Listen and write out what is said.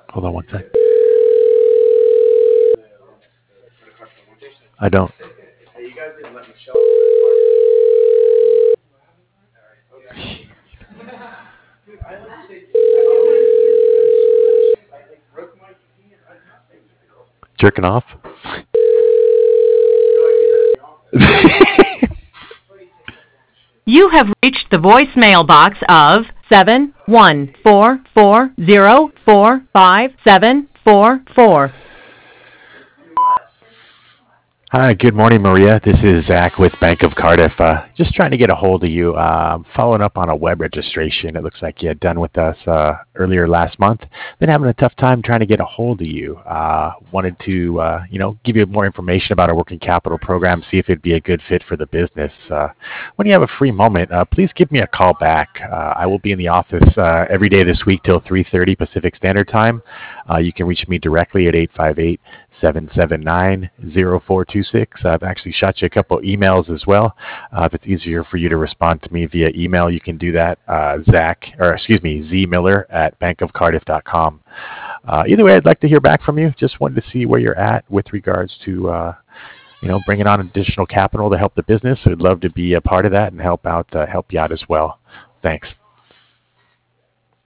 Hold on one sec. I don't. Jerking off? You have reached the voicemail box of 71440457444. Hi, good morning, Maria. This is Zach with Bank of Cardiff. Just trying to get a hold of you. Following up on a web registration. It looks like you had done with us earlier last month. Been having a tough time trying to get a hold of you. Wanted to, give you more information about our working capital program, see if it'd be a good fit for the business. When you have a free moment, please give me a call back. I will be in the office every day this week till 3:30 Pacific Standard Time. You can reach me directly at 858-779-0426. I've actually shot you a couple emails as well. If it's easier for you to respond to me via email, you can do that. zmiller@bankofcardiff.com. Either way, I'd like to hear back from you. Just wanted to see where you're at with regards to bringing on additional capital to help the business. I'd love to be a part of that and help you out as well. Thanks.